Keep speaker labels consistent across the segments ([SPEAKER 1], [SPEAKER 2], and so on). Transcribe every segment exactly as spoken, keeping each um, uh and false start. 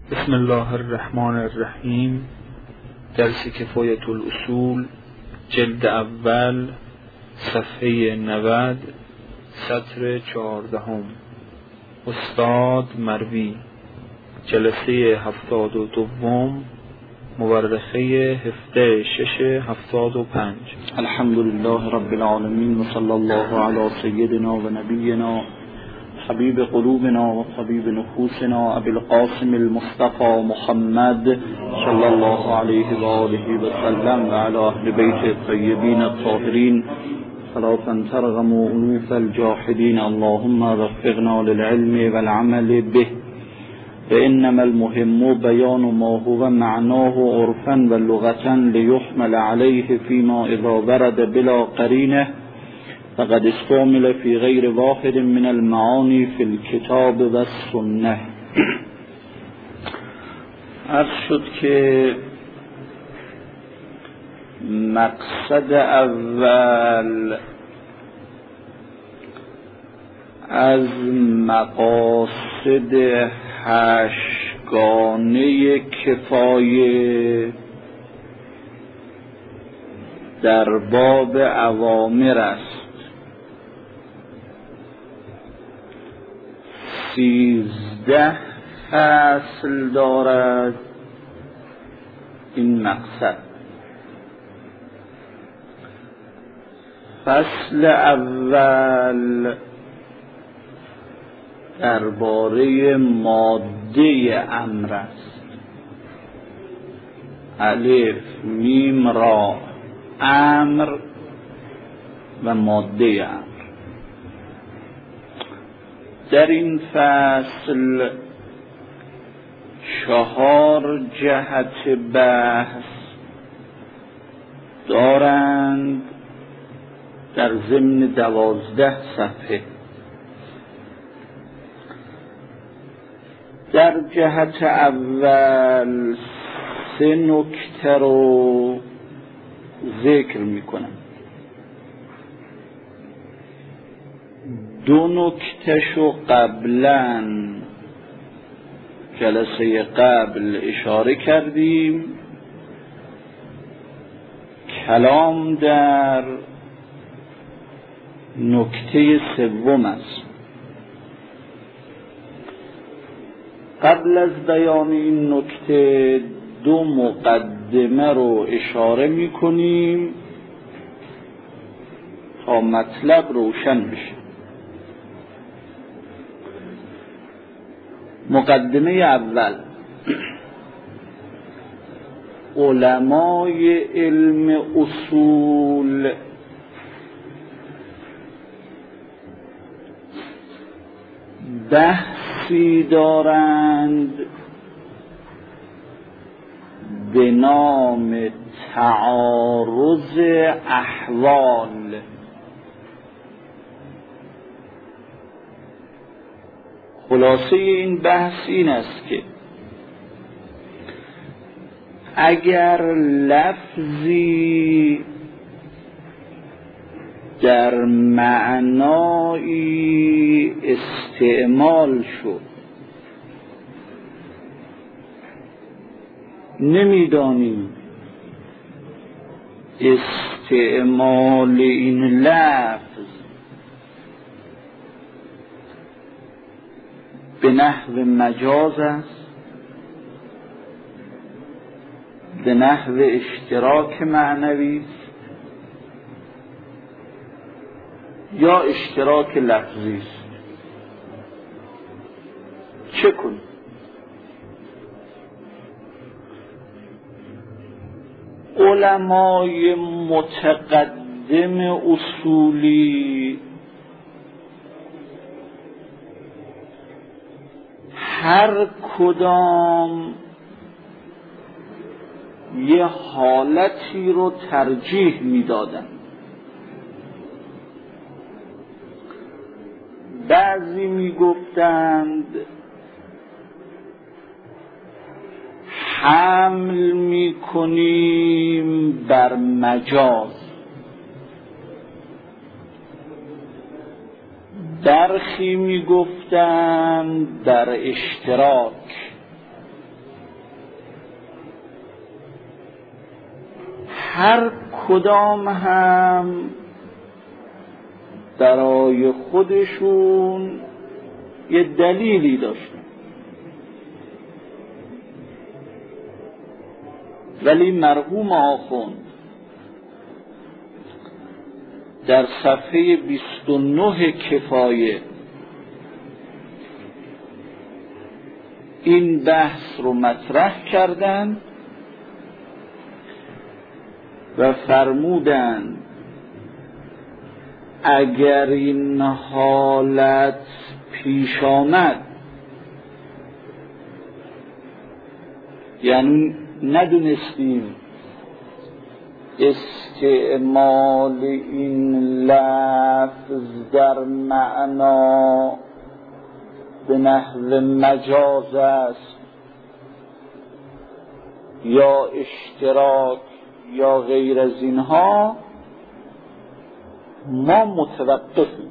[SPEAKER 1] بسم الله الرحمن الرحیم. درس کفایت الاصول، جلد اول، صفحه نود، سطر چهاردهم. استاد مروی، جلسه هفتاد و دوم، مورخه هفده شش هفتاد و پنج.
[SPEAKER 2] الحمد لله رب العالمین و صلی الله علی سیدنا و نبینا حبیب قلوبنا و طبیب نفوسنا ابی القاسم المصطفى محمد صلی الله علیه و آله و سلم و علی اهل بیت الطیبین الطاهرین صلاة ترغم انوف الجاحدین. اللهم وفقنا للعلم والعمل به، فإنما المهم بيان ما هو معناه عرفا ولغة ليحمل عليه فيما إذا ورد بلا قرينه فقد استعمل في غير واحد من المعاني في الكتاب والسنة. عرض شد که مقصد اول از مقاصد هشتگانه کفایه در باب اوامر است. سیزده فصل دارد این مقصد. فصل اول درباره ماده امر است. الف میم را امر و ماده امر. در این فصل چهار جهت بحث دارند در ضمن دوازده صفحه. در جهت اول سه نکته رو ذکر میکنم. دو نکتهشو قبلا جلسه قبل اشاره کردیم. کلام در نکته سوم است. قبل از بیان این نکته دو مقدمه رو اشاره میکنیم تا مطلب روشن بشه. مقدمه اول: علمای علم اصول بحثی دارند به نام تعارض احوال. خلاصه این بحث این است که اگر لفظی در معنایی استعمال شد، نمیدانیم استعمال این لفظ به نحو مجاز است، به نحو اشتراک معنوی است، یا اشتراک لفظی است. چه کنیم؟ علمای متقدم اصولی هر کدام یه حالتی رو ترجیح میدادن. بعضی میگفتند حمل میکنیم بر مجاز، برخی میگفتند در اشتراک، هر کدام هم برای خودشون یه دلیلی داشتن، ولی مرحوم آخوند در صفحه بیست و نه کفایه این بحث رو مطرح کردند و فرمودند اگر این حالت پیش آمد، یعنی ندونستیم استعمال این لفظ در معنا به نحو مجاز است یا اشتراک یا غیر از اینها، ما متوقفیم.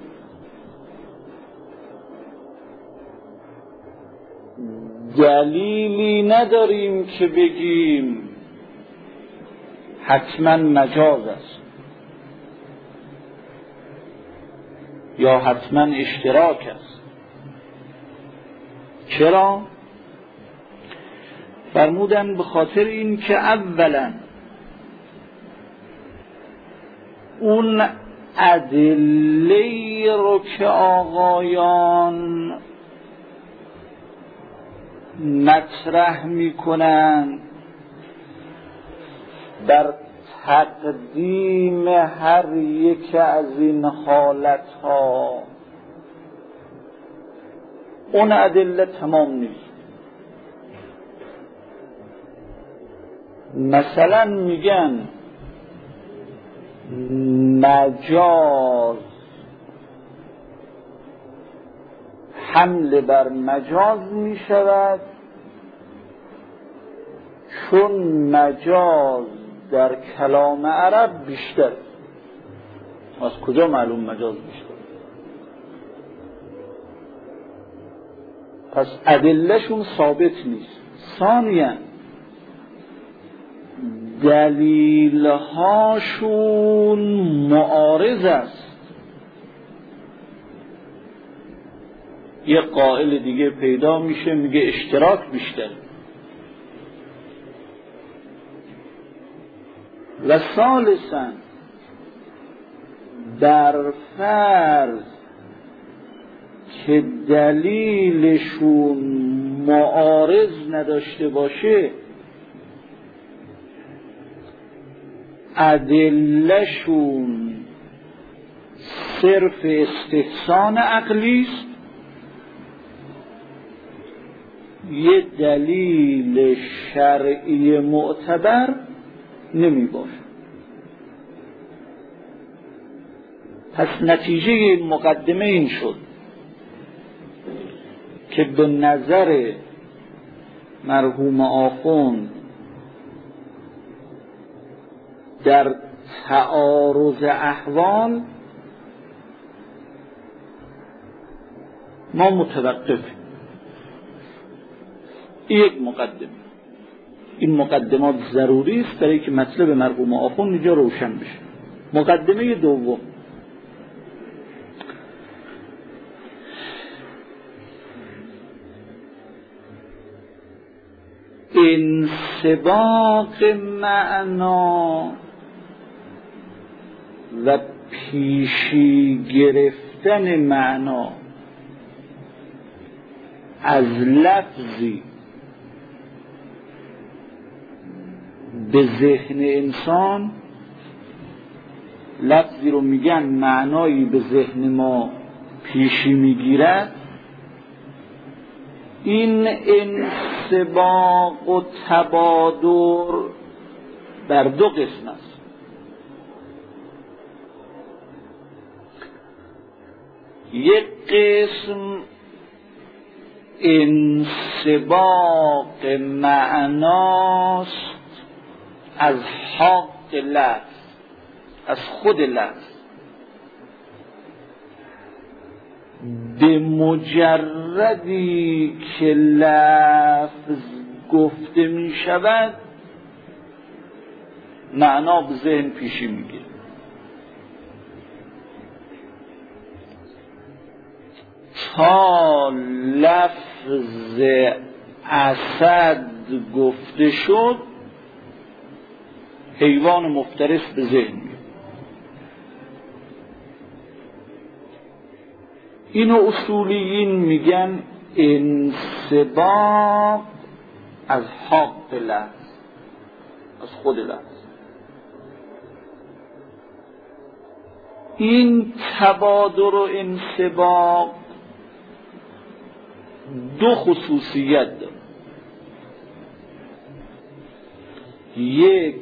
[SPEAKER 2] دلیلی نداریم که بگیم حتما مجاز است یا حتما اشتراک است. چرا؟ فرمودن به خاطر این که اولا اون ادله رو که آقایان مطرح میکنن در تقدیم هر یک از این حالتها، اون ادله تمام نیست. مثلا میگن مجاز، حمل بر مجاز می شود چون مجاز در کلام عرب بیشتر. از کجا معلوم مجاز بیشتر؟ پس ادلهشون ثابت نیست. ثانیاً دلیلهاشون معارض است. یه قائل دیگه پیدا میشه میگه اشتراک بیشتر، و ثالثاً در فرض که دلیلشون معارض نداشته باشه، ادلهشون صرف استحسان عقلی است، یه دلیل شرعی معتبر نمی باشه. پس نتیجه مقدمه این شد که به نظر مرحوم آخوند در تعارض احوال ما متوقفیم. این یک مقدمه. این مقدمات ضروری است برای که مطلب مرحوم آخوند اینجا روشن بشه. مقدمه دوم، انسباق معنا و پیشی گرفتن معنا از لفظی به ذهن انسان، لفظی رو میگن معنایی به ذهن ما پیشی میگیرد، این انسباق و تبادر بر دو قسم است. یک قسم انسباق معناست از حق لفظ، از خود لفظ، به مجردی که لفظ گفته می شود معنا به ذهن پیشی میگیره. تا لفظ اسد گفته شد حیوان مفترس به ذهن میاد. اینو اصولیین میگن انسباق از حق لفظ، از خود لفظ. این تبادر و انسباق دو خصوصیت داره. یک،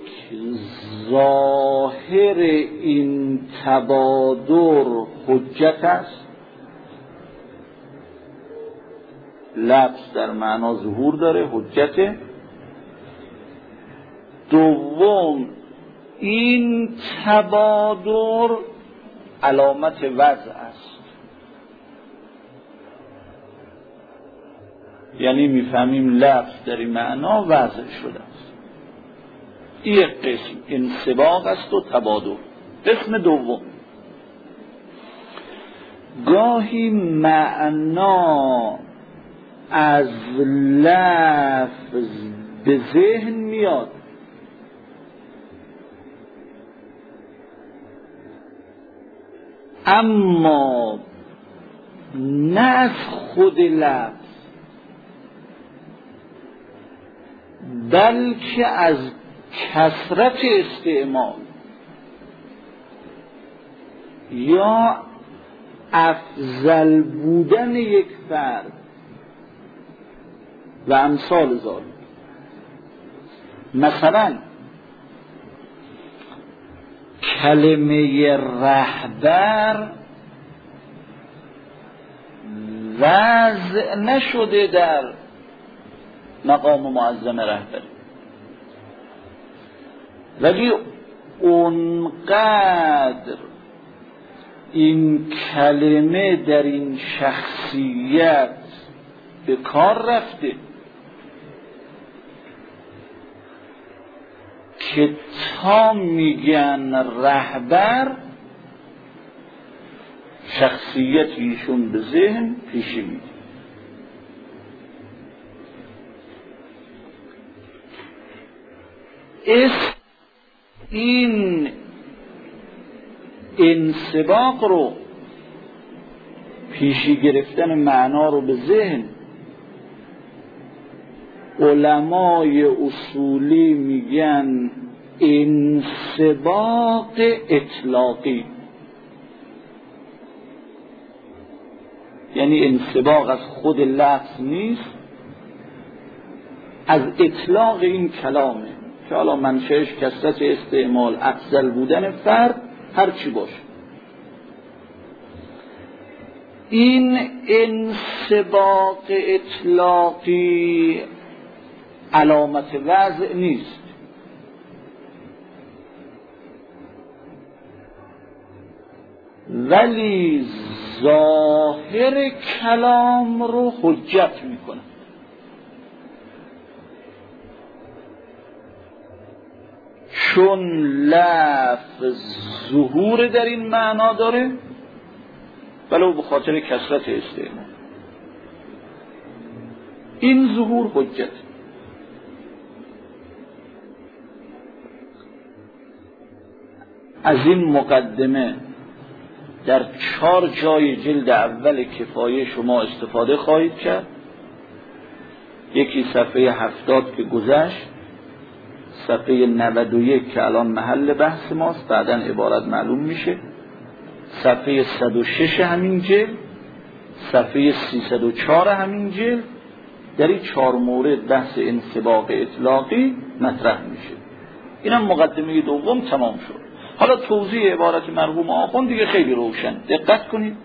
[SPEAKER 2] ظاهر این تبادر حجت است، لفظ در معنا ظهور داره، حجته. دوم، این تبادر علامت وضع است، یعنی میفهمیم لفظ در این معنا وضع شده است. این یک قسم انسباق است و تبادر. قسم دوم، گاهی معنا از لفظ به ذهن میاد اما نه از خود لفظ بلکه از کثرت استعمال یا افضل بودن یک فرد و امثال ذالک. مثلا کلمه رهبر وضع نشده در مقام معظم رهبری، ولی اونقدر این کلمه در این شخصیت به کار رفته که تا میگن رهبر شخصیت ایشون به ذهن پیشی میده. اسم این انسباق رو، پیشی گرفتن معنا رو به ذهن، علمای اصولی میگن انسباق اطلاقی، یعنی انسباق از خود لفظ نیست، از اطلاق این کلامه که حالا منشأش کثرت استعمال، افضل بودن فرد، هر چی باشه. این انسباق اطلاقی علامت وضع نیست، ولی ظاهر کلام رو حجت میکنه. چون لفظ ظهور در این معنا داره ولو به خاطر کثرت استعمال، این ظهور حجت. از این مقدمه در چهار جای جلد اول کفایه شما استفاده خواهید کرد. یکی صفحه هفتاد که گذشت، صفحه نود و یک که الان محل بحث ماست، بعداً عبارت معلوم میشه، صفحه صد و شش همین جلد، صفحه سیصد و چهار همین جلد. در این چهار مورد بحث انسباق اطلاقی مطرح میشه. اینم مقدمه دوم تمام شد. حالا توضیح عبارت مرحوم آخوند دیگه خیلی روشن، دقت کنید.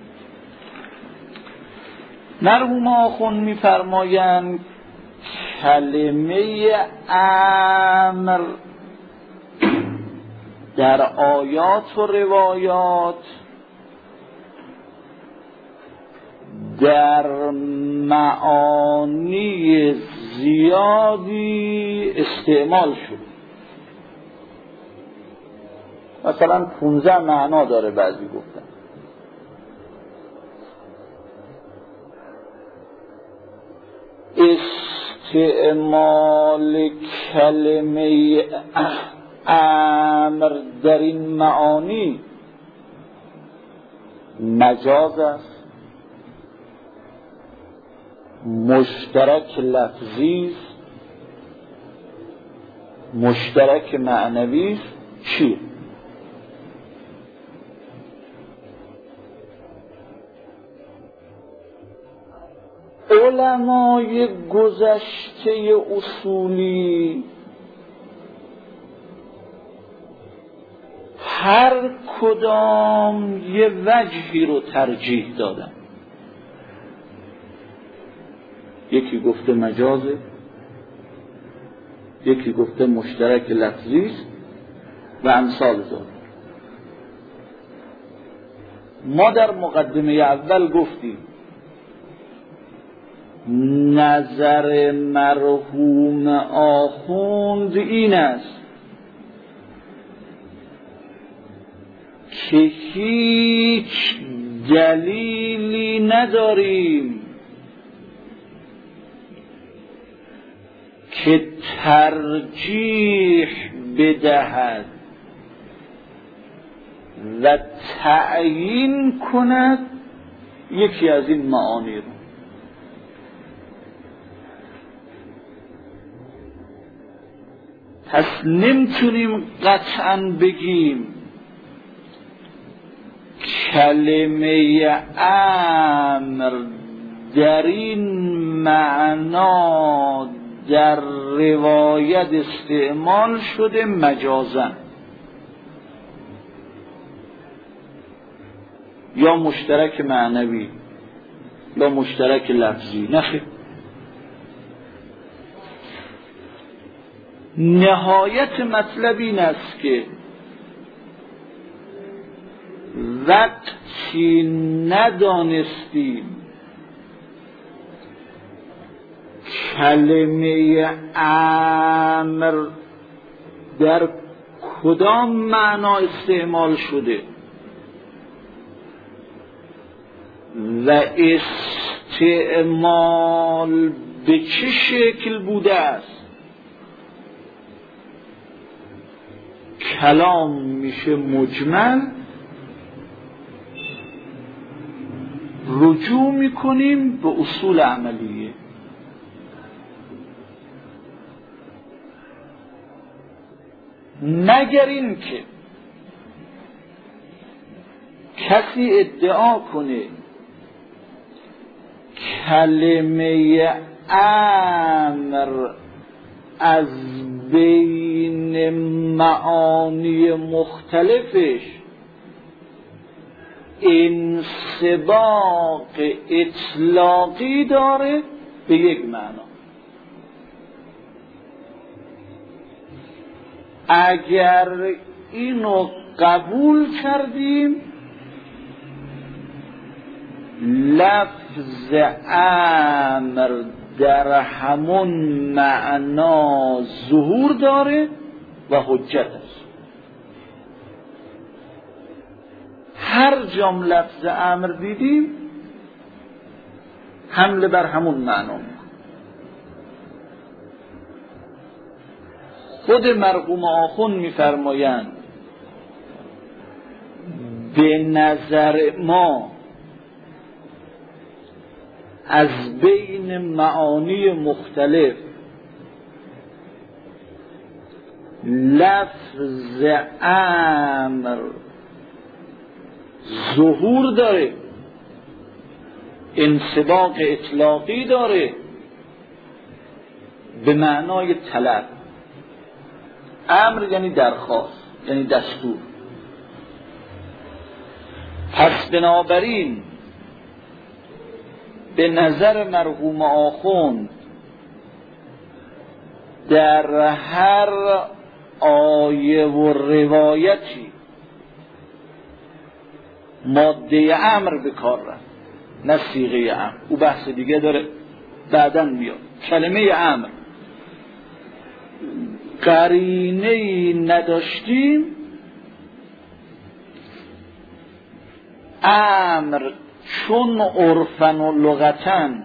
[SPEAKER 2] مرحوم آخوند میفرمایند کلمه امر در آیات و روایات در معانی زیادی استعمال شد. مثلا پونزده معنا داره بعضی گفتن. استعمال کلمه امر در این معانی مجاز است، مشترک لفظی است، مشترک معنوی است. چیه؟ علمای گذشته اصولی هر کدام یه وجهی رو ترجیح دادن. یکی گفته مجازه، یکی گفته مشترک لفظی است و امثال ذالک. ما در مقدمه اول گفتیم نظر مرحوم آخوند این است که هیچ دلیلی نداریم که ترجیح بدهد و تعیین کند یکی از این معانی رو. پس نمیتونیم قطعاً بگیم کلمه امر در این معنا در روایت استعمال شده مجازن یا مشترک معنوی یا مشترک لفظی. نخیر، نهایت مطلب این است که وقتی ندانستیم کلمه امر در کدام معنا استعمال شده و استعمال به چه شکل بوده است، کلام میشه مجمل، رجوع میکنیم به اصول عملیه. مگر این که کسی ادعا کنه کلمه امر از بین معانی مختلفش انسباق اطلاقی داره به یک معنا. اگر اینو قبول کردیم لفظ امر در همون معنا ظهور داره و حجت است. هر جام لفظ امر دیدیم حمله بر همون معنا میکنه. خود مرحوم آخوند میفرمایند به نظر ما از بین معانی مختلف لفظ امر ظهور داره، انسباق اطلاقی داره به معنای طلب. امر یعنی درخواست، یعنی دستور. پس بنابراین به نظر مرحوم آخوند در هر آیه و روایتی ماده امر به کار رفت، نه صیغه امر. او بحث دیگه داره بعداً میاد. کلمه امر قرینه‌ای نداشتیم امر چون عرفن و لغتن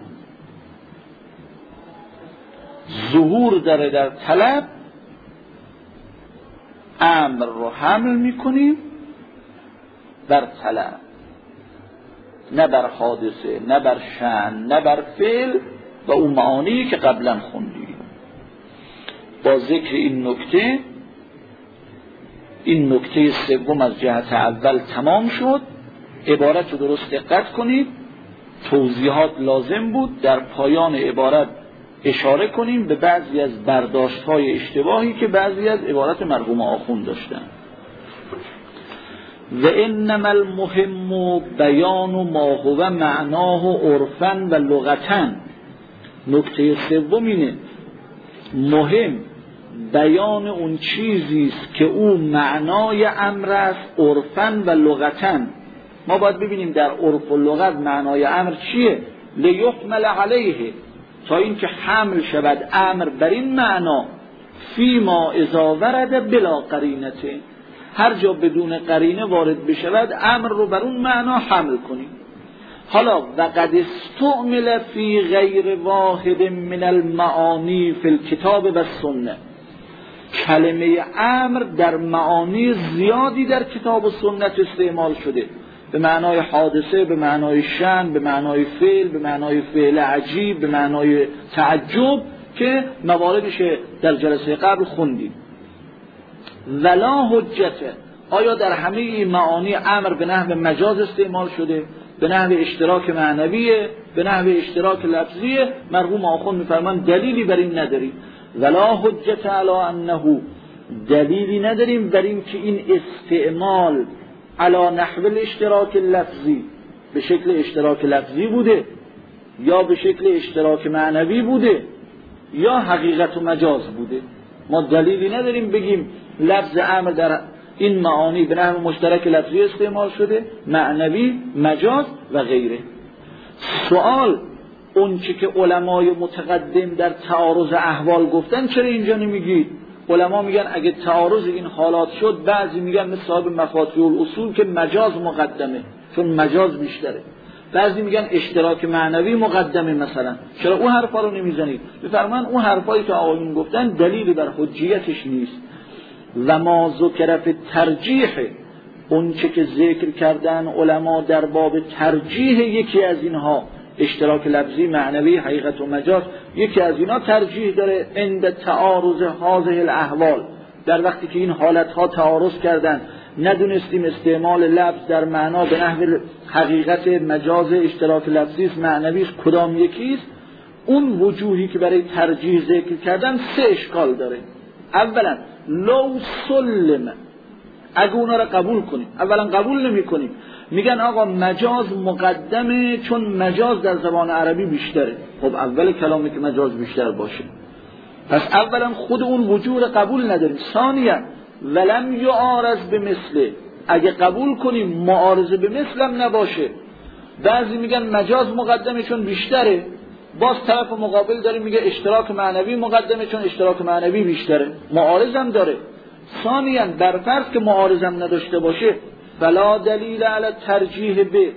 [SPEAKER 2] ظهور داره در طلب، امر رو حمل میکنیم بر طلب، نه بر حادثه، نه بر شأن، نه بر فعل و اون معانی که قبلا خوندیم. با ذکر این نکته، این نکته سوم از جهت اول تمام شد. عبارت رو درست دقت کنید، توضیحات لازم بود. در پایان عبارت اشاره کنیم به بعضی از برداشت‌های اشتباهی که بعضی از عبارت مرحوم آخوند داشتن. و انما المهم بیان ما هو معناه عرفا و لغتا. نکته سوم اینه، مهم بیان اون چیزی است که او معنای امر است عرفا و لغتا. ما باید ببینیم در عرف و لغت معنای امر چیه. لیحمل علیه، تا اینکه حمل شود امر بر این معنا، فیما اذا ورد بلا قرینته، هر جا بدون قرینه وارد بشود امر رو بر اون معنا حمل کنیم. حالا وقد استعمل فی غیر واحد من المعانی فی الکتاب و السنه، کلمه امر در معانی زیادی در کتاب و سنت استعمال شده، به معنای حادثه، به معنای شأن، به معنای فعل، به معنای فعل عجیب، به معنای تعجب که مواردش در جلسه قبل خوندیم. ولا حجته، آیا در همه این معانی امر به نحو مجاز استعمال شده، به نحو اشتراک معنویه، به نحو اشتراک لفظیه؟ مرحوم آخوند میفرمان دلیلی بر این نداریم. ولا حجته علی انه، دلیلی نداریم بر این که این استعمال علی نحو الاشتراک لفظی به شکل اشتراک لفظی بوده، یا به شکل اشتراک معنوی بوده، یا حقیقت و مجاز بوده. ما دلیلی نداریم بگیم لفظ امر در این معانی به نحو مشترک لفظی استعمال شده، معنوی، مجاز و غیره. سوال، اون چی که علمای متقدم در تعارض احوال گفتن چرا اینجا نمیگید؟ علما میگن اگه تعارض این حالات شد، بعضی میگن مثل صاحب مفاتیح الاصول که مجاز مقدمه چون مجاز بیشتره، بعضی میگن اشتراک معنوی مقدمه مثلا. چرا اون حرفا رو نمیزنید؟ بفرمان اون حرفایی که آقایون گفتن دلیلی بر حجیتش نیست. و ما ذکر فی ترجیح، اون چه که ذکر کردن علما در باب ترجیح یکی از اینها، اشتراک لفظی، معنوی، حقیقت و مجاز، یکی از اینا ترجیح داره عند تعارض هذه الاحوال، در وقتی که این حالتها تعارض کردن، ندونستیم استعمال لفظ در معنا به نحو حقیقت، مجاز، اشتراک لفظی است، معنوی است، کدام یکیست، اون وجوهی که برای ترجیح ذکر کردن سه اشکال داره. اولا لو سلم، اگه اونا را قبول کنیم، اولا قبول نمی کنیم، میگن آقا مجاز مقدمه چون مجاز در زبان عربی بیشتره. خب اول کلامی که مجاز بیشتر باشه، پس اولا خود اون وجوه را قبول نداریم. ثانیا ولم یعارض به مثله، اگه قبول کنیم معارضه به مثلم نباشه. بعضی میگن مجاز مقدمه چون بیشتره، باز طرف مقابل داره میگه اشتراک معنوی مقدمه چون اشتراک معنوی بیشتره، معارضم داره. ثانیا بر فرض که معارضم نداشته باشه، فلا دلیل علی ترجیح به،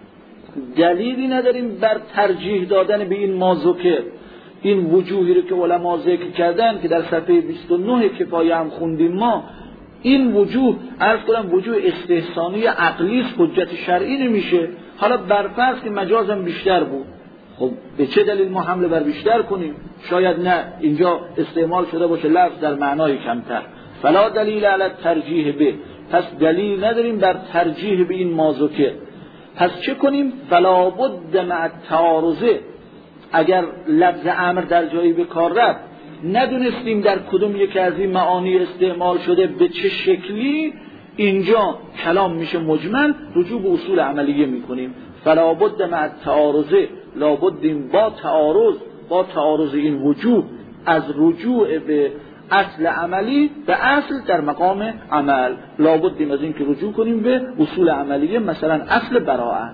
[SPEAKER 2] دلیلی نداریم بر ترجیح دادن به این مازوکه، این وجوهی رو که علما ذکر کردن که در صفحه بیست و نه کفایه هم خوندیم ما. این وجوه عرض کنم وجوه استحسانی عقلی است، حجت شرعی نمیشه. حالا بر فرض که مجازم بیشتر بود، خب به چه دلیل ما حمله بر بیشتر کنیم؟ شاید نه اینجا استعمال شده باشه لفظ در معنای کمتر. فلا دلیل علی ترجیح به، پس دلیل نداریم بر ترجیح به این مازوکه. پس چه کنیم؟ فلا بد مع التعارضه، اگر لفظ امر در جایی به کار رفت، ندونستیم در کدوم یک از این معانی استعمال شده، به چه شکلی، اینجا کلام میشه مجمل، رجوع به اصول عملیه میکنیم. فلا بد مع التعارضه، لا بد با تعارض، با تعارض این وجوه، از رجوع به اصل عملی به اصل در مقام عمل، لابد از این که رجوع کنیم به اصول عملیه، مثلا اصل براءت.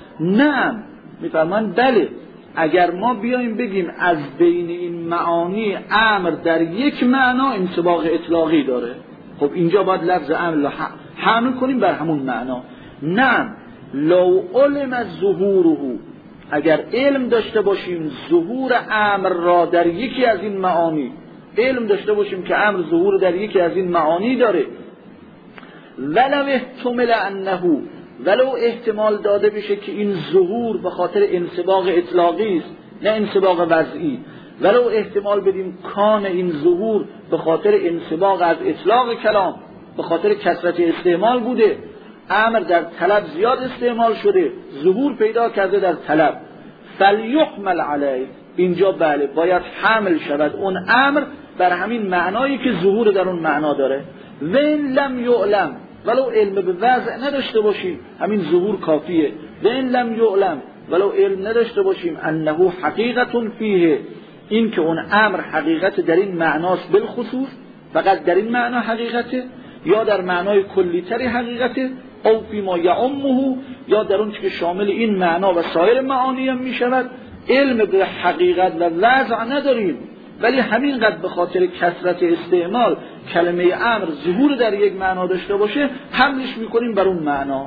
[SPEAKER 2] نه میفرمان بله، اگر ما بیایم بگیم از بین این معانی امر در یک معنا انطباق اطلاقی داره، خب اینجا باید لفظ امر حمل کنیم بر همون معنا. نه لو علم ظهوره، اگر علم داشته باشیم ظهور امر را در یکی از این معانی، علم داشته باشیم که امر ظهور در یکی از این معانی داره، ولو احتمل انه، ولو احتمال داده بشه که این ظهور به خاطر انسباق اطلاقی است نه انسباق وضعی، ولو احتمال بدیم کان این ظهور به خاطر انسباق از اطلاق کلام، به خاطر کثرت استعمال بوده، امر در طلب زیاد استعمال شده، ظهور پیدا کرده در طلب، فلیحمل علیه، اینجا بله باید حمل شود اون امر بر همین معنایی که ظهور در اون معنا داره. و این لم یعلم، ولو علم به وضع نداشته باشیم همین ظهور کافیه. و این لم یعلم، ولو علم نداشته باشیم انه حقیقت فیه، این که اون امر حقیقت در این معناست بالخصوص، فقط در این معنا حقیقته، یا در معنای کلیتری حقیقته، او فی ما یعمه، یا در اون که شامل این معنا و سایر معانی هم می شود. علم به حقیقت و وضع نداریم، ولی همینقدر به خاطر کثرت استعمال کلمه امر ظهور در یک معنا داشته باشه حملش میکنیم بر اون معنا.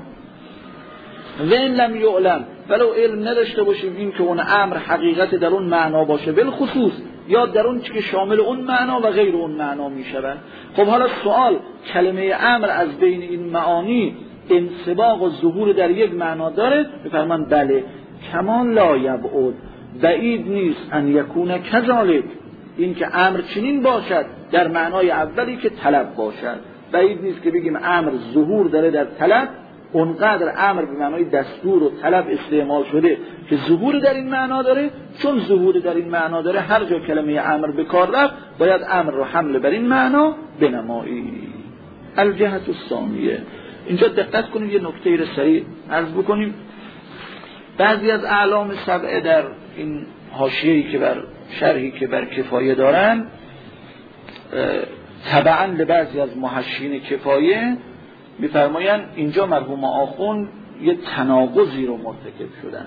[SPEAKER 2] و این لم یعلم، ولو علم نداشته باشیم این که اون امر حقیقت در اون معنا باشه بالخصوص، یا در اون که شامل اون معنا و غیر اون معنا می شود. خب حالا سوال، کلمه امر از بین این معانی انسباق و ظهور در یک معنا داره؟ بفرمان بله. کمان لا یبعد، بعید نیست ان یکون کذالک، این که امر چنین باشد در معنای اولی که طلب باشد. بعید نیست که بگیم امر ظهور داره در طلب، اونقدر امر به معنای دستور و طلب استعمال شده که ظهور در این معنا داره. چون ظهور در این معنا داره هر جا کلمه امر به کار رفت باید امر رو حمل بر این معنا بنمایی. الجهت الثانیه، اینجا دقت کنید یه نکته رو سریع عرض بکنیم. بعضی از اعلام سبعه در این حاشیه‌ای که بر شرحی که بر کفایه دارن تبعاً لبعضی از محشین کفایه می‌فرمایند اینجا مرحوم آخوند یه تناقضی رو مرتکب شدن.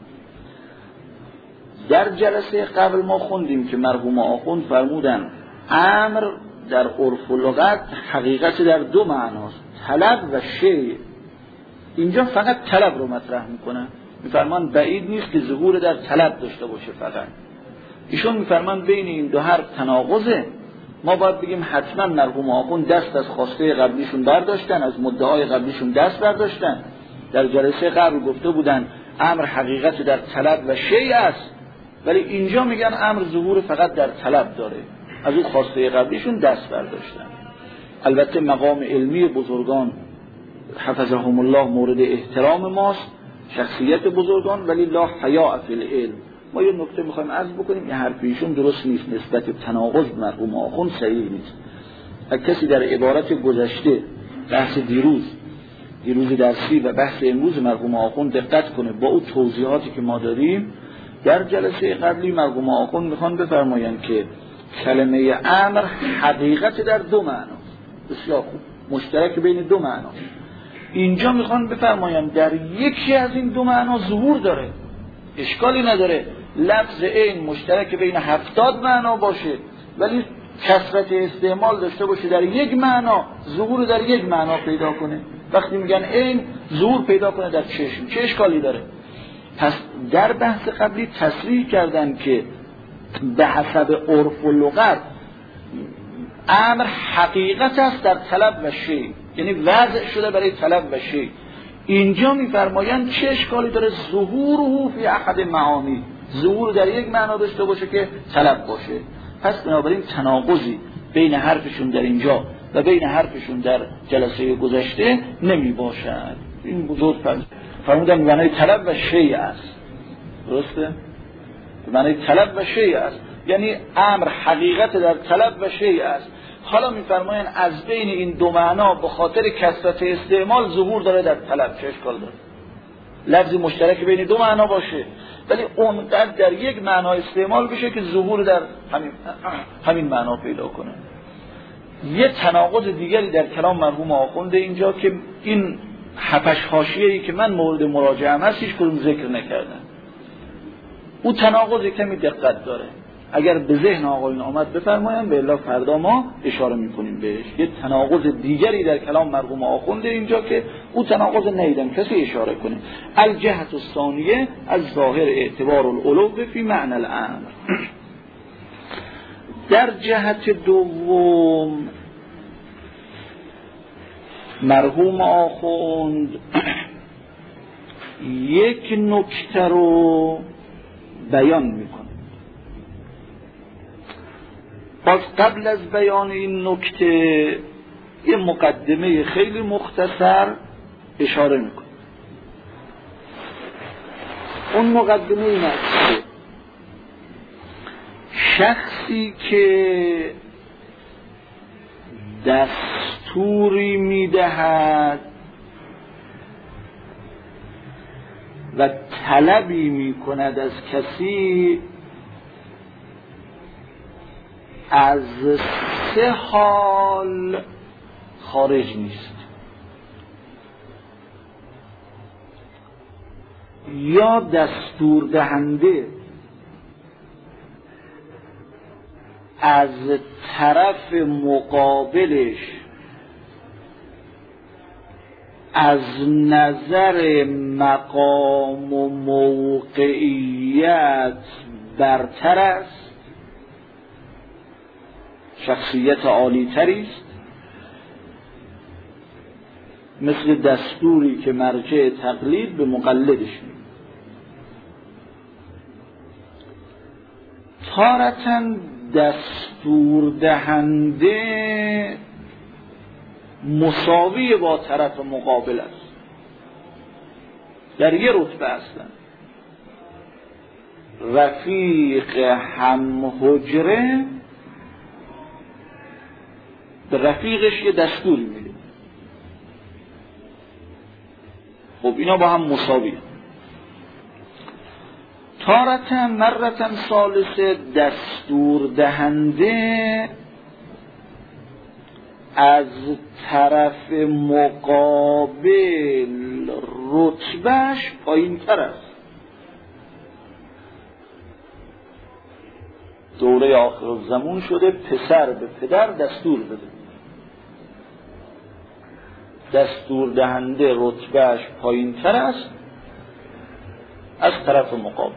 [SPEAKER 2] در جلسه قبل ما خوندیم که مرحوم آخوند فرمودن امر در عرف و لغت حقیقت در دو معناست، طلب و شیء. اینجا فقط طلب رو مطرح میکنن، میفرمان بعید نیست که ظهور در طلب داشته باشه فقط. ایشون میفرمان بین این دو حرف تناقضه. ما باید بگیم حتما مرحوم آخوند دست از خواسته قبلیشون برداشتن، از مدعای قبلیشون دست برداشتن. در جلسه قبل گفته بودن امر حقیقت در طلب و شیء است، ولی اینجا میگن امر ظهور فقط در طلب داره، از اون خواسته قبلیشون دست برداشتن. البته مقام علمی بزرگان حفظهم الله مورد احترام ماست، شخصیت بزرگان، ولی لا حیاء فی العلم. ما یه نکته میخوایم عرض بکنیم، این حرف ایشون درست نیست، نسبت تناقض مرحوم آخوند صحیح نیست. اگه کسی در عبارت گذشته بحث دیروز دیروز درسی و بحث امروز مرحوم آخوند دقت کنه، با اون توضیحاتی که ما داریم در جلسه قبلی مرحوم آخوند میخوان بفرمایند که کلمه امر حقیقت در دو معناست. بسیار خوب، مشترک بین دو معناست. اینجا میخوان بفرمایند در یکی از این دو معنا ظهور داره، اشکالی نداره لفظ این مشترک بین هفتاد معنا باشه ولی کثرت استعمال داشته باشه در یک معنا، ظهور در یک معنا پیدا کنه. وقتی میگن این ظهور پیدا کنه در چشم، چه اشکالی داره؟ پس در بحث قبلی تصریح کردن که به حسب عرف و لغت امر حقیقت است در طلب و شیء، یعنی وضع شده برای طلب و شیء. اینجا میفرمایند چه اشکالی داره ظهوره فی احد معانی، ظهور در یک معنا داشته باشه که طلب باشه. پس بنابراین تناقضی بین حرفشون در اینجا و بین حرفشون در جلسه گذشته نمی باشد. این بزرگ فرمودن معنای طلب و شیء است، درسته؟ معنای طلب و شیء است، یعنی امر حقیقت در طلب و شیء است. حالا میفرمایند از بین این دو معنا به خاطر کثرت استعمال ظهور داره در طلب، چه اشکال داره؟ لفظی مشترک بین دو معنا باشه ولی اونقدر در یک معنا استعمال بشه که ظهور در همین همین معنا پیدا کنه. یه تناقض دیگری در کلام مرحوم آخوند اینجا که این هفتش حاشیه‌ای که من مورد مراجعه‌ام هست هیچ کدوم ذکر نکردن. او تناقض کمی دقت داره. اگر به ذهن آقایون آمد بفرمایند، به الا فردا ما اشاره میکنیم بهش. یه تناقض دیگری در کلام مرحوم آخونده اینجا که او تناقض نیدم کسی اشاره کنه. الجهت الثانیه از ظاهر اعتبار العلو فی معنی الامر. در جهت دوم مرحوم آخوند یک نکته رو بیان میکنه. باز قبل از بیان این نکته یه مقدمه خیلی مختصر اشاره میکنه. اون مقدمه این است که شخصی که دستوری میدهد و طلبی میکند از کسی، از سه حال خارج نیست. یا دستور دهنده از طرف مقابلش از نظر مقام و موقعیت برتر است، شخصیت عالی تری است، مثل دستوری که مرجع تقلید به مقلدش میده. تارتاً دستور دهنده مساوی با طرف مقابل است، در یه رتبه هستند. رفیق هم حجره به رفیقش یه دستوری میده. خب اینا با هم مساوی. تارتاً مرتاً ثالثه دستور دهنده از طرف مقابل رتبهش پایین تر است. دوره آخر زمان شده پسر به پدر دستور بده. دستور دهنده رتبهش پایین تر است از طرف مقابل.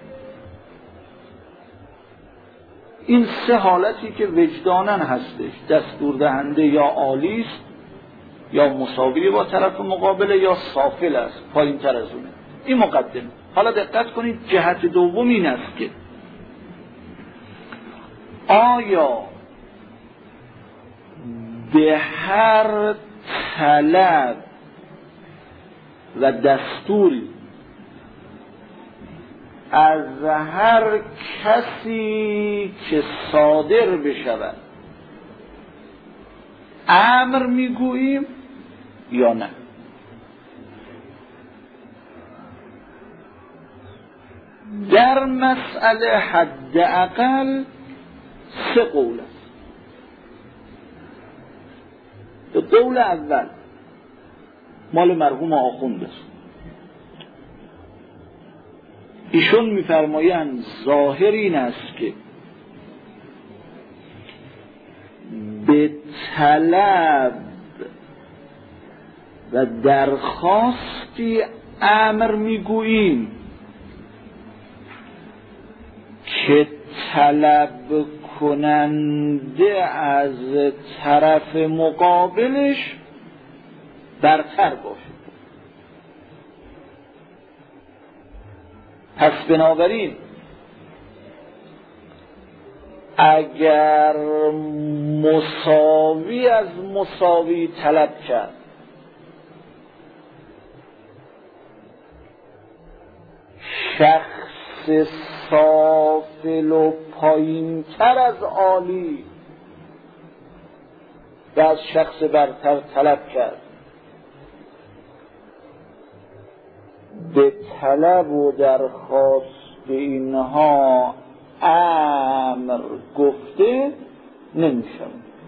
[SPEAKER 2] این سه حالتی که وجدانن هستش، دستور دهنده یا عالی است یا مساوی با طرف مقابل یا سافل است، پایین تر از اونه. این مقدمه. حالا دقت کنید جهت دوم این است که آیا به هر طلب و دستوری از هر کسی که صادر بشود امر میگوییم یا نه؟ در مسئله حداقل سه قول است. قول اول مال مرحوم آخوند است. ایشون میفرمایند ظاهر این است که به طلب و درخواستی امر میگوییم که طلب کننده از طرف مقابلش برتر باشه. پس بنابراین اگر مساوی از مساوی طلب کرد، شخص سافل و پایین تر از عالی و از شخص برتر طلب کرد، به طلب و درخواست اینها امر گفته نمیشه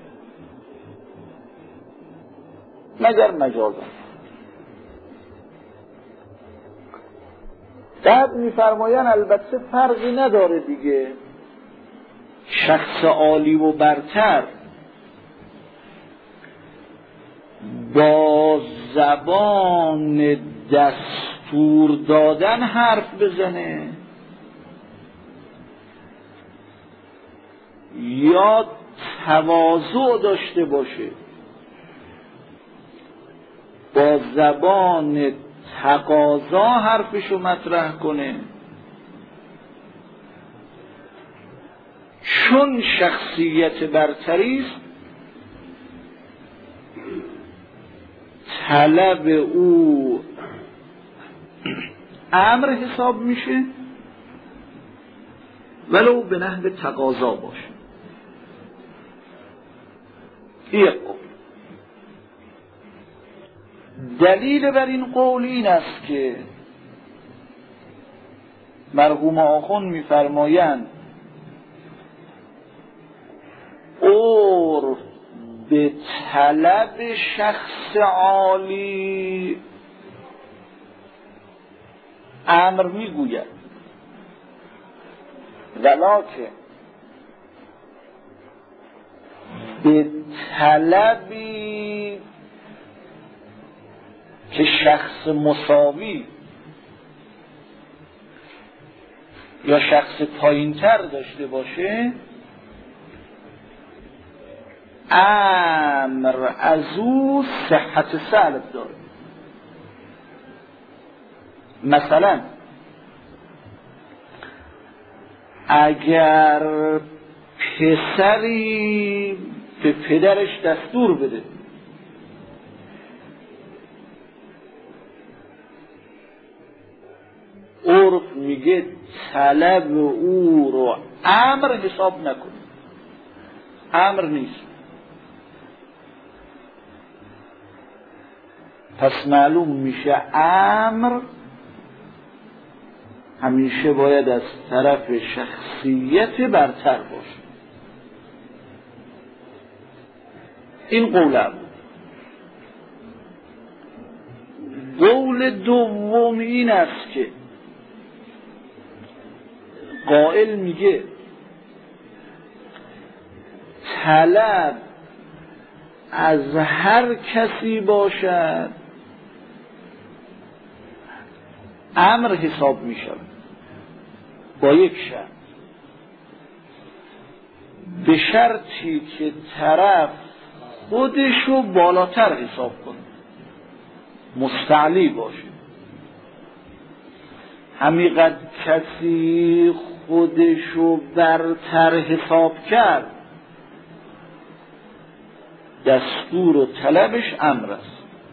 [SPEAKER 2] مگر مجازا. بعد میفرمایند البته فرقی نداره دیگه، شخص عالی و برتر با زبان دستور دادن حرف بزنه یا تواضع داشته باشه با زبان تقاضا حرفشو مطرح کنه؟ چون شخصیت برتری است طلب او امر حساب میشه ولو به نحو تقاضا باشه. یک قول. دلیل بر این قول این است که مرحوم آخوند می‌فرمایند عرف به طلب شخص عالی امر میگوید، ولکن به طلبی که شخص مساوی یا شخص پایین‌تر داشته باشه امر از او صحت سلب داره. مثلا اگر پسری به پدرش دستور بده عرف میگه طلب او رو امر حساب نکن، امر نیست. پس معلوم میشه امر همیشه باید از طرف شخصیت برتر باشه. این قول اول. قول دوم این است که قائل میگه طلب از هر کسی باشد امر حساب میشه با یک شرط، به شرطی که طرف خودشو بالاتر حساب کنه، مستعلی باشه. همینقدر کسی خودشو برتر حساب کرد دستور و طلبش امر است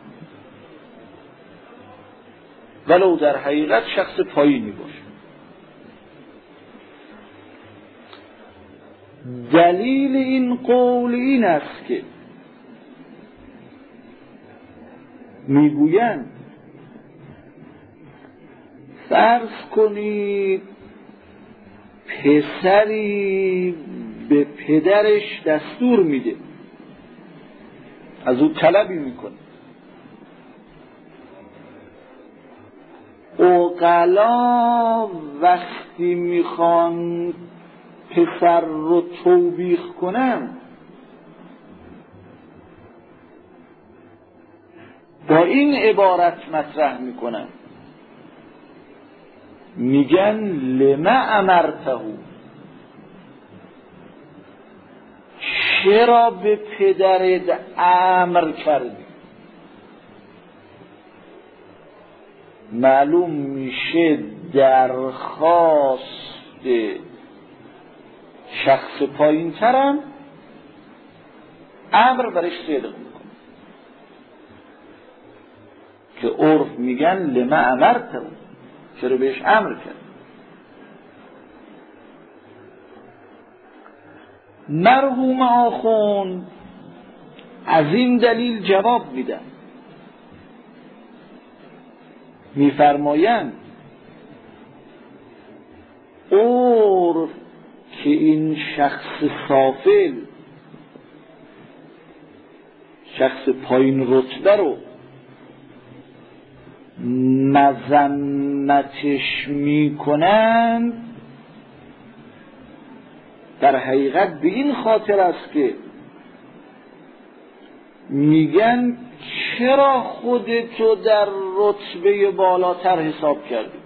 [SPEAKER 2] ولو در حقیقت شخص پایینی باشه. دلیل این قول این است که میگویند فرض کنید پسری به پدرش دستور میده، از او طلبی میکنه. عقلا وقتی میخوان پسر رو توبیخ کنن با این عبارت مطرح میکنن، میگن لما امرته، چرا به پدرت امر کردی؟ معلوم میشه درخواست شخص پایین ترم امر برش صدق میکنه که عرف میگن لما امرته، چرا بهش امر کرد. مرحوم آخوند از این دلیل جواب میدن، میفرمایند عرف که این شخص سافل، شخص پایین رتبه رو مذمتش میکنند در حقیقت به این خاطر است که میگن چرا خودتو در رتبه بالاتر حساب کردی؟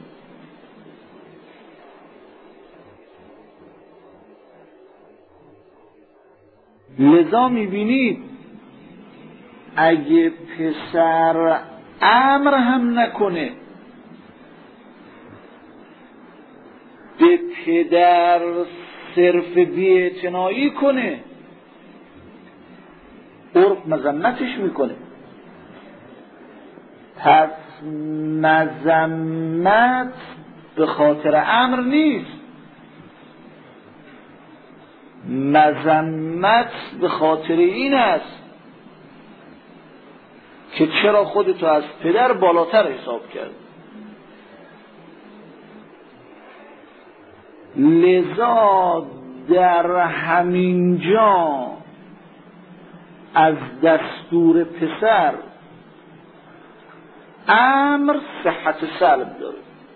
[SPEAKER 2] لذا میبینید اگه پسر امر هم نکنه به پدر صرف بی‌اعتنایی کنه، عرف مذمتش میکنه. پس مذمت به خاطر امر نیست، مذمت به خاطر این است که چرا خودتو از پدر بالاتر حساب کرد. لذا در همین جا از دستور پسر امر صحت سلب داره.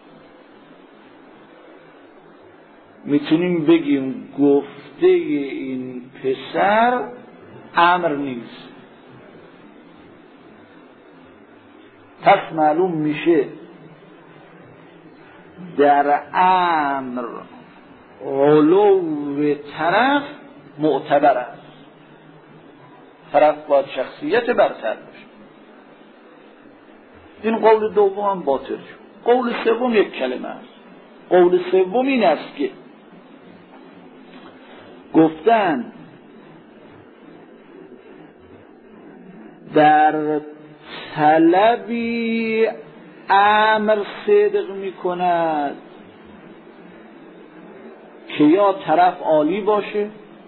[SPEAKER 2] میتونیم بگیم گفته این پسر امر نیست. پس معلوم میشه در امر علو طرف معتبر است، طرف باید شخصیت برتر باشه. این قول دوم هم باطل شد. قول سوم یک کلمه است. قول سوم این است که گفتن در طلبی امر صدق می کند که یا طرف عالی باشه،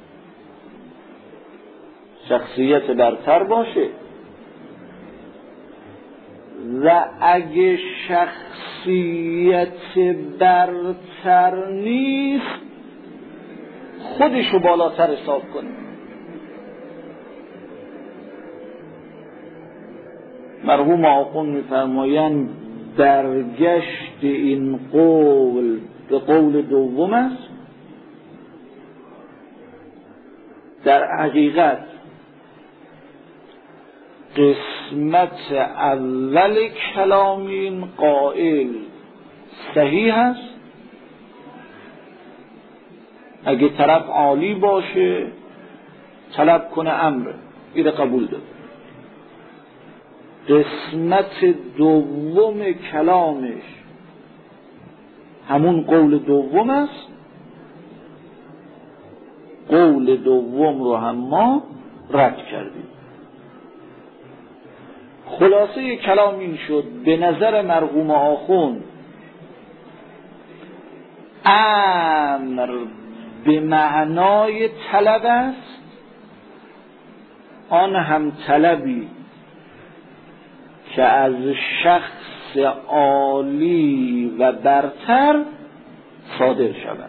[SPEAKER 2] شخصیت برتر باشه، و اگه شخصیت برتر نیست خودشو بالاتر حساب کنه. مرحوم آخوند می‌فرمایند برگشت این قول به قول دوم است. در حقیقت قسمت اول کلام این قائل صحیح است. اگه طرف عالی باشه طلب کنه امر، این قبول داره. قسمت دوم کلامش همون قول دوم است. قول دوم رو هم ما رد کردیم. خلاصه کلام این شد به نظر مرحوم آخوند امر به معنای طلب است، آن هم طلبی که از شخص عالی و برتر صادر شود.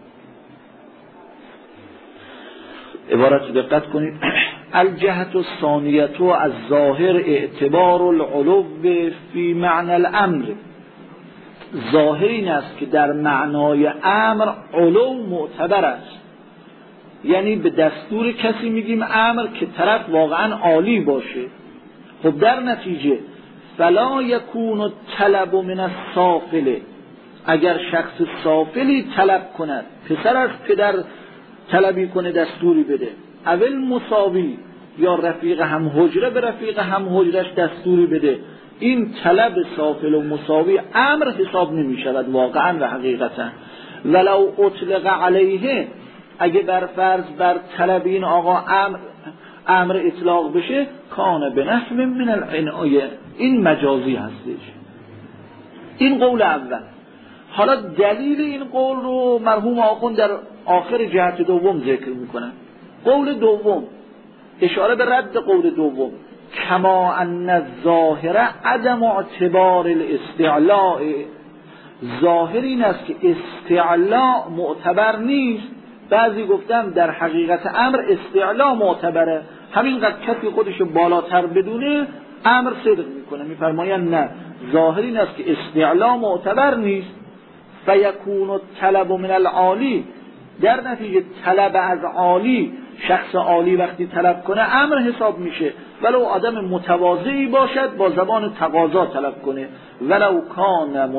[SPEAKER 2] عبارت دقت کنید. الجهت الثانیه از ظاهر اعتبار العلو فی معنی الامر. ظاهر این است که در معنای امر علو معتبر است، یعنی به دستور کسی میگیم امر که طرف واقعا عالی باشه. خب در نتیجه فلا یکون الطلب من السافل، اگر شخص سافلی طلب کند، پسر از پدر طلبی کنه دستوری بده، اول مساوی یا رفیق هم حجره به رفیق هم حجرش دستوری بده، این طلب سافل و مساوی امر حساب نمی شود واقعا و حقیقتا. ولو اطلق علیه، اگه بر فرض بر طلب این آقا امر امر اطلاق بشه، کان به نحو من العنایه، این مجازی هستش. این قول اول. حالا دلیل این قول رو مرحوم آخوند در آخر جهت دوم ذکر میکنن. قول دوم اشاره به رد قول دوم، کما ان الظاهر عدم اعتبار الاستعلاء. ظاهر این است که استعلاء معتبر نیست. بعضی گفتن در حقیقت امر استعلاء معتبره، همینقدر کسی خودشو بالاتر بدونه امر صدق میکنه. میفرمایند نه، ظاهر این است که استعلاء معتبر نیست. فیکون الطلب من العالی، در نتیجه طلب از عالی، شخص عالی وقتی طلب کنه امر حساب میشه، ولو آدم متواضعی باشد با زبان تقاضا طلب کنه، ولو کان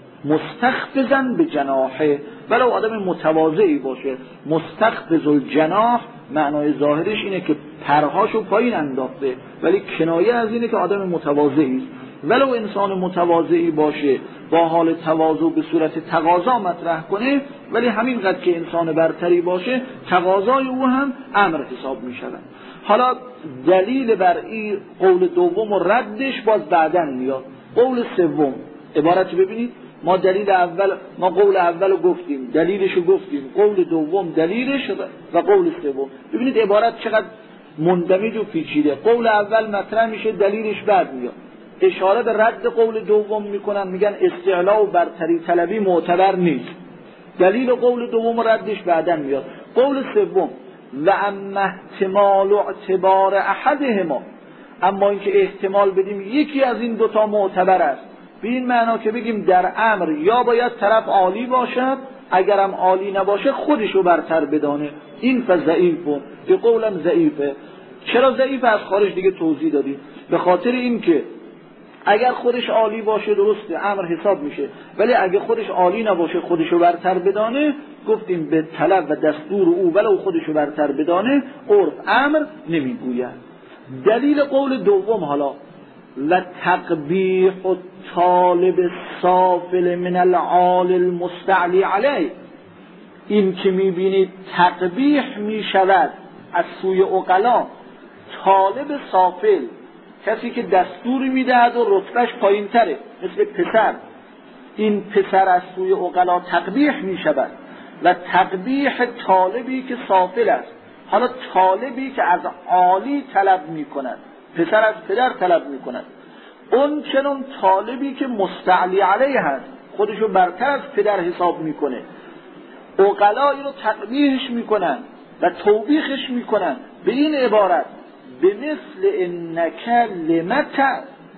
[SPEAKER 2] مستخفضا به جناحه، ولو آدم متواضعی باشه. مستخفض الجناح معنای ظاهرش اینه که پرهاشو پایین انداخته، ولی کنایه از اینه که آدم متواضعی است. ولو انسان متواضعی باشه با حال تواضع به صورت تقاضا مطرح کنه، ولی همینقدر که انسان برتری باشه تقاضای او هم امر حساب می شود. حالا دلیل بر این قول دوم و ردش باز بعدن میاد. قول سوم عبارت ببینید، ما دلیل اول ما قول اول رو گفتیم، دلیلش رو گفتیم، قول دوم دلیلش و قول سوم. ببینید عبارت چقدر مندمج و پیچیده. قول اول مطرح میشه، دلیلش بعد میاد، اشاره به رد قول دوم میکنن، میگن استعلا و برتری طلبی معتبر نیست، دلیل قول دوم ردش بعدن میاد. قول سوم و اما احتمال و اعتبار احدهما، اما اینکه احتمال بدیم یکی از این دوتا معتبر است، به این معنا که بگیم در امر یا باید طرف عالی باشد، اگرم عالی نباشه خودشو برتر بدانه، این فضعیفه، به قولم ضعیفه. چرا ضعیفه؟ از خارج دیگه توضیح دادیم، به خاطر این که اگر خودش عالی باشه درسته امر حساب میشه، ولی اگه خودش عالی نباشه خودشو برتر بدانه، گفتیم به طلب و دستور او ولو خودشو برتر بدانه عرف امر نمیگوید. دلیل قول دوم حالا و تقبیح طالب سافل من العال المستعلی علیه، این که میبینید تقبیح میشود از سوی عقلا طالب سافل، کسی که دستوری میدهد و رتبهش پایین تره، مثل پسر، این پسر از سوی عقلا تقبیح میشود و تقبیح طالبی که سافل است. حالا طالبی که از عالی طلب میکند، پسر از پدر طلب میکند، اون چنون طالبی که مستعلی علیه هست، خودشو برتر از پدر حساب میکنه، عقلایی رو تقبیحش میکنن و توبیخش میکنن به این عبارت به مثل انک لمت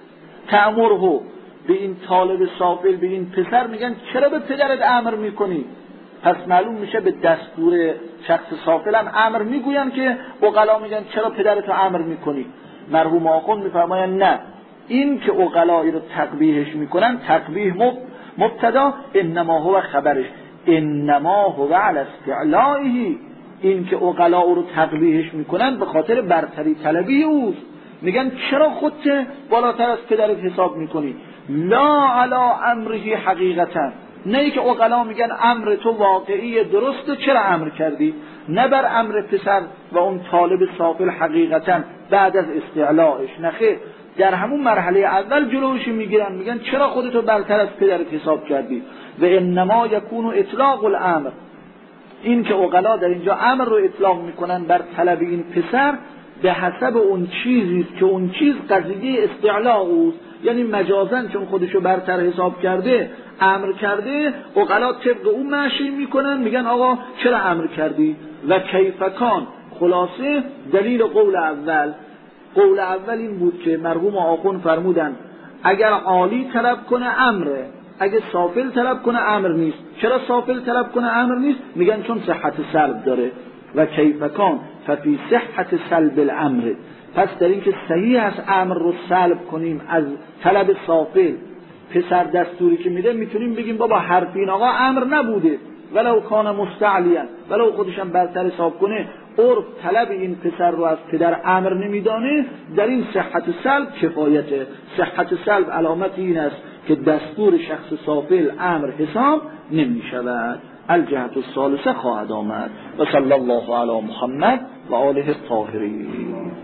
[SPEAKER 2] تأمره، به این طالب سافل، به این پسر میگن چرا به پدرت امر میکنی؟ پس معلوم میشه به دستور شخص سافل هم امر میگوین که عقلا میگن چرا پدرت امر میکنی. مرحوم آخوند میفرماین نه، این که عقلایی رو تقبیحش میکنن، تقبیح مبتدا، انما هو خبرش، انما هو علی استعلائه، این که عقلا رو تقبیحش میکنن به خاطر برتری طلبی اوست، میگن چرا خودت بالاتر از پدرت حساب میکنی، لا علی امره حقیقتا، نه ای که عقلا میگن امر تو واقعی درسته چرا امر کردی، نه بر امر پسر و اون طالب سافل حقیقتا بعد از استعلایش، نخیر، در همون مرحله اول جلوش میگیرن، میگن چرا خودتو برتر از پدرت حساب کردی. و انما یکون اطلاق الامر، این که عقلا در اینجا امر رو اطلاق میکنن بر طلب این پسر به حسب اون چیزی که اون چیز قضیه استعلاء اوست، یعنی مجازن چون خودشو برتر حساب کرده امر کرده، عقلا طبق اون ماشی میکنن، میگن آقا چرا امر کردی. و کیفکان، خلاصه دلیل قول اول، قول اول این بود که مرحوم آخوند فرمودن اگر عالی طلب کنه امره، اگه سافل طلب کنه امر نیست. چرا سافل طلب کنه امر نیست؟ میگن چون صحت سلب داره. و کیفکان ففی صحت سلب الامر، پس در این که صحیح است امر رو سلب کنیم از طلب سافل، پسر دستوری که میده میتونیم بگیم بابا حرفین آقا امر نبوده، ولو کان مستعلیا، ولو خودشم برتر حساب کنه، عرف طلب این پسر رو از پدر امر نمیدانه، در این صحت سلب کفایته. صحت سلب علامت این است که دستور شخص سافل امر حساب نمی شود. الجهت الثالثه خواهد آمد. و صلی الله علی محمد و آله الطاهرین.